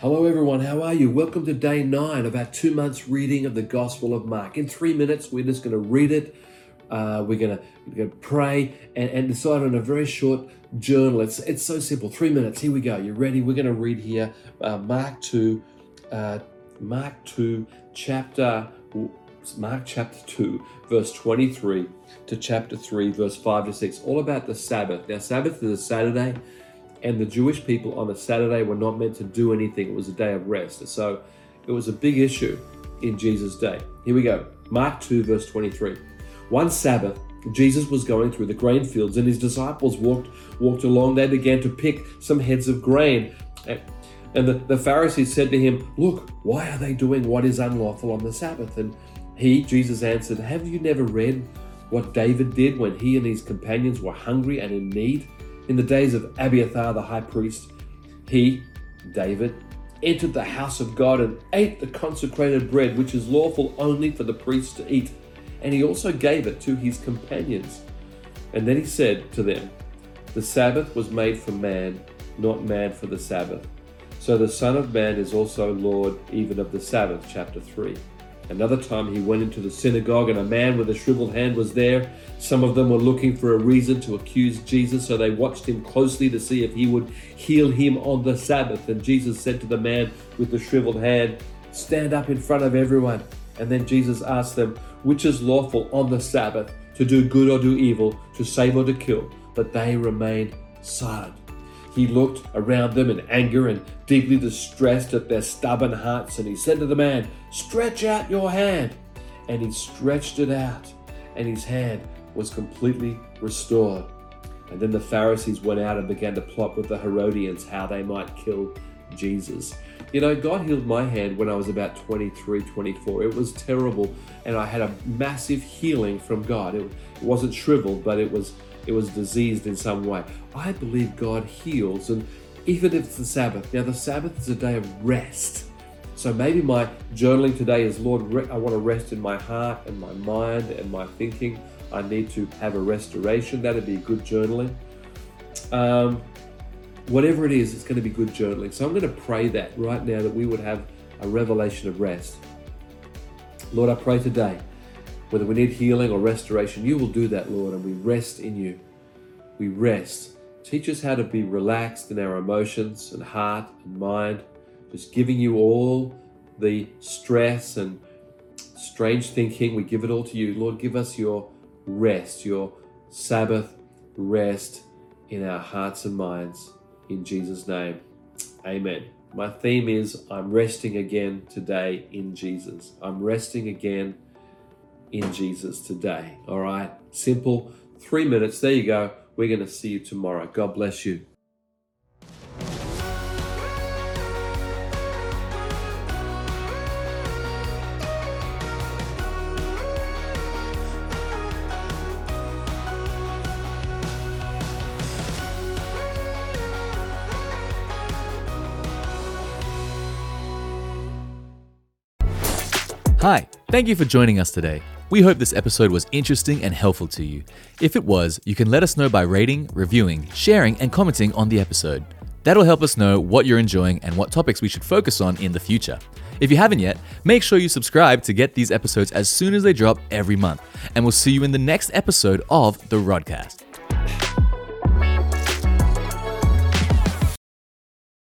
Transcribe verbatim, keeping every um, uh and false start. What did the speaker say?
Hello everyone, how are you? Welcome to day nine of our two months reading of the Gospel of Mark. In three minutes, we're just going to read it. Uh, we're going to pray and, and decide on a very short journal. It's it's so simple. Three minutes. Here we go. You ready? We're going to read here uh, Mark two, uh, Mark two, chapter Mark chapter two, verse twenty-three to chapter three, verse five to six. All about the Sabbath. Now, Sabbath is a Saturday. And the Jewish people on a Saturday were not meant to do anything. It was a day of rest. So it was a big issue in Jesus' day. Here we go. Mark two, verse twenty-three. One Sabbath, Jesus was going through the grain fields and his disciples walked walked along. They began to pick some heads of grain. And the, the Pharisees said to him, "Look, why are they doing what is unlawful on the Sabbath?" And he, Jesus, answered, "Have you never read what David did when he and his companions were hungry and in need? In the days of Abiathar the high priest, he, David, entered the house of God and ate the consecrated bread, which is lawful only for the priests to eat. And he also gave it to his companions. And then he said to them, the Sabbath was made for man, not man for the Sabbath. So the Son of Man is also Lord even of the Sabbath." Chapter three. Another time he went into the synagogue and a man with a shriveled hand was there. Some of them were looking for a reason to accuse Jesus, so they watched him closely to see if he would heal him on the Sabbath. And Jesus said to the man with the shriveled hand, "Stand up in front of everyone." And then Jesus asked them, "Which is lawful on the Sabbath, to do good or do evil, to save or to kill?" But they remained silent. He looked around them in anger and deeply distressed at their stubborn hearts, and he said to the man, "Stretch out your hand." And he stretched it out, and his hand was completely restored. And then the Pharisees went out and began to plot with the Herodians how they might kill Jesus. You know, God healed my hand when I was about twenty-three, twenty-four. It was terrible, and I had a massive healing from God. It, it wasn't shriveled, but it was it was diseased in some way. I believe God heals, and even if it's the Sabbath. Now, the Sabbath is a day of rest. So maybe my journaling today is, Lord, I want to rest in my heart and my mind and my thinking. I need to have a restoration. That'd be good journaling. Um, whatever it is, it's going to be good journaling. So I'm going to pray that right now, that we would have a revelation of rest. Lord, I pray today, whether we need healing or restoration, you will do that, Lord, and we rest in you. We rest. Teach us how to be relaxed in our emotions and heart and mind, just giving you all the stress and strange thinking. We give it all to you. Lord, give us your rest, your Sabbath rest in our hearts and minds. In Jesus' name, amen. My theme is, I'm resting again today in Jesus. I'm resting again in Jesus today. All right, simple, three minutes. There you go. We're going to see you tomorrow. God bless you. Hi, thank you for joining us today. We hope this episode was interesting and helpful to you. If it was, you can let us know by rating, reviewing, sharing, and commenting on the episode. That'll help us know what you're enjoying and what topics we should focus on in the future. If you haven't yet, make sure you subscribe to get these episodes as soon as they drop every month. And we'll see you in the next episode of The Rodcast.